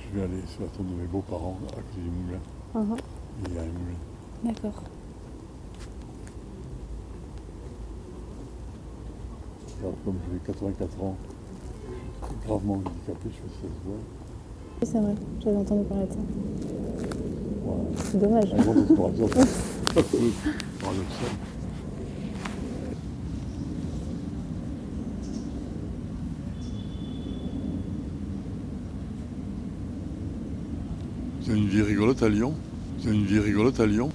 Je vais aller sur la tombe de mes beaux-parents à côté du moulin. Il y a un moulin. D'accord. Alors, comme j'ai 84 ans, gravement handicapé, je fais 16 voix. Oui, c'est vrai, j'avais entendu parler de ça. Voilà. C'est dommage. Un grand explorateur, un peu paradoxal. Vous avez une vie rigolote à Lyon? Vous avez une vie rigolote à Lyon?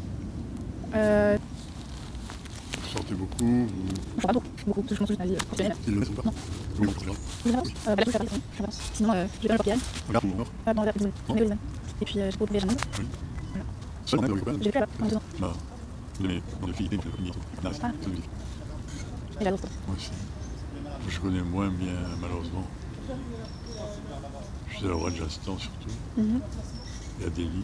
Vous sortez beaucoup? Vous... Pas beaucoup, parce que je pense que ma vie professionnelle. Ils le sont pas? Non. Oui, beaucoup de gens. La couche, je pense. Sinon, j'ai pas le Portugal. Regarde, vous, Dans la Lisbonne. Non. Lisbonne. Et puis, j'ai pas oublié Jamon. oui. Voilà. Seul, avec copain? J'ai vécu là-bas pendant 2 ans. Bah, vous avez dans les Philippines, vous faites le premier tour. Nice, Ah. c'est joli. Et la l'autre. Moi aussi. Je connais moins bien, malheureusement. Je suis à la Rajasthan surtout, et à Delhi.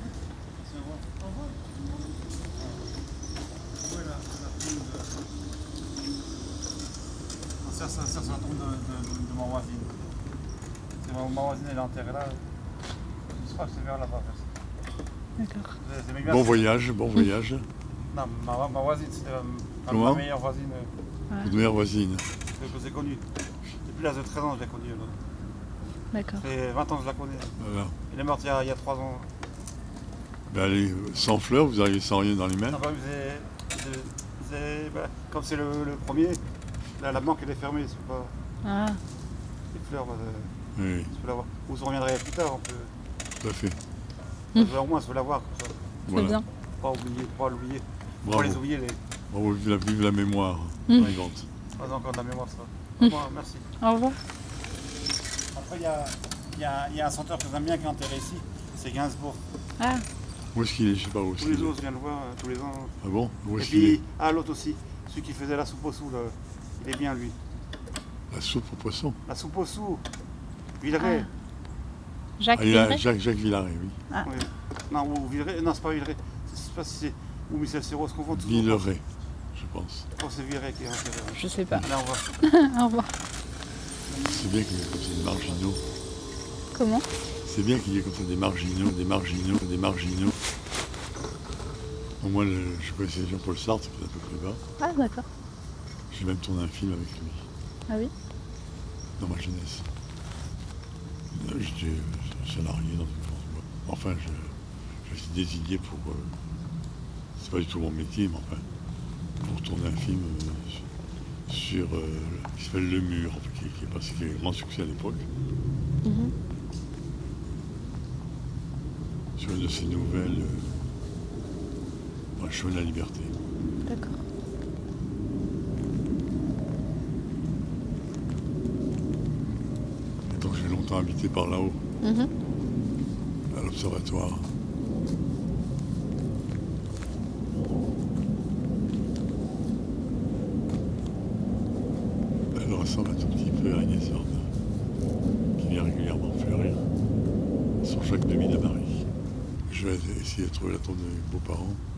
Ça, c'est la tombe de ma voisine. Ma voisine, elle est enterrée là. Je crois que c'est vers là-bas. D'accord. Bon voyage, bon voyage. Non, ma voisine, c'était Comment? ma meilleure voisine Votre meilleure voisine. que j'ai connue. Depuis l'âge de 13 ans, je l'ai connue. D'accord. Ça fait 20 ans que je la connais. Voilà. Elle est morte il y a 3 ans. Ben allez, sans fleurs, vous arrivez sans rien dans les mains. Non, bah, comme c'est le premier, la banque elle est fermée. C'est pas Ah, les fleurs, Oui, je peux l'avoir. Ou je reviendrai plus tard. On peut, tout à fait. au moins, je veux l'avoir comme ça. c'est Voilà. bien. Pas l'oublier. Pas Bravo. les oublier. Bravo, vive la mémoire vivante. Pas encore de la mémoire, ça. Bon, merci. Au revoir. Après, il y a un chanteur que j'aime bien qui est enterré ici, c'est Gainsbourg. Ah, Où est-ce qu'il est? Je sais pas où est-ce Tous les qu'il est. jours, je viens le voir, tous les ans. Ah bon? Où Et est-ce qu'il est? puis, l'autre aussi, celui qui faisait la soupe au sou, là, il est bien lui. La soupe aux poissons. La soupe au sou, Villeray. Jacques Ah, il a Villeray. Jacques Villaret, oui. Oui. Non, ou Villeray, non, c'est pas Villeray. Je sais pas si c'est. Ou Michel Serrault, se confond toujours. Villeray, je pense. Je pense que c'est Villeray qui est enterré. Je sais pas. Là, on voit. Au revoir. C'est bien qu'il y ait comme ça des marginaux. Comment? C'est bien qu'il y ait comme ça des marginaux, des marginaux, des marginaux. Au moins, je connaissais Jean-Paul Sartre, qui est un peu plus bas. Ah, d'accord. J'ai même tourné un film avec lui, Ah oui? dans ma jeunesse. J'étais salarié dans une grande boîte. Enfin, je suis désigné pour... c'est pas du tout mon métier, mais enfin, pour tourner un film sur... qui s'appelle Le Mur, qui a eu un grand succès à l'époque. Sur une de ces nouvelles... Un chemin de la liberté. D'accord. Et donc j'ai longtemps habité par là-haut, à l'observatoire. Elle ressemble un tout petit peu à Agnès Varda, qui vient régulièrement fleurir sur chaque demi de Marie. Je vais essayer de trouver la tombe de mes beaux-parents.